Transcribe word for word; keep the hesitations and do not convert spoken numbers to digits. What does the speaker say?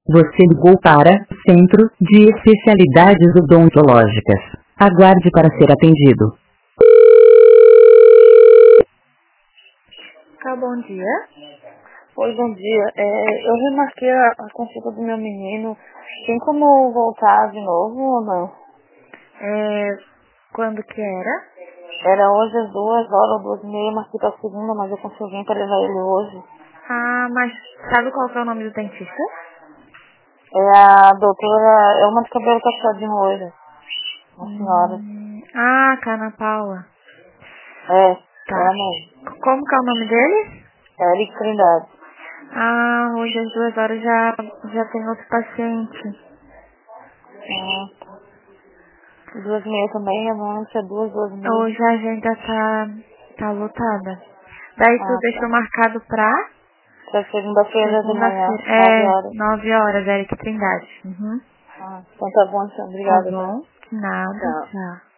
Você ligou para o Centro de Especialidades Odontológicas. Aguarde para ser atendido. Tá, bom dia. Oi, bom dia. É, eu remarquei a, a consulta do meu menino. Tem como voltar de novo ou não? É, quando que era? Era hoje às duas horas, duas e meia, marquei pra segunda, mas eu consegui pra levar ele hoje. Ah, mas sabe qual que é o nome do dentista? É a doutora, é uma de cabelo cacheadinho hoje. Uma senhora. Hum, ah, Ana Paula. É, Tá. ela mesmo. Como que é o nome dele? É Eric Trindade. Ah, hoje às duas horas já, já tem outro paciente. É. Duas e meia também, amanhã é duas, duas e meia. Hoje a agenda tá, tá lotada. Daí tu Ah, deixou tá. marcado pra Pra segunda-feira de manhã, segunda-feira. nove É, horas. nove horas, Eric Trindade. Uhum. Ah, então tá bom, então. Tá Obrigada, tá? bom? Nada, Tchau. tchau.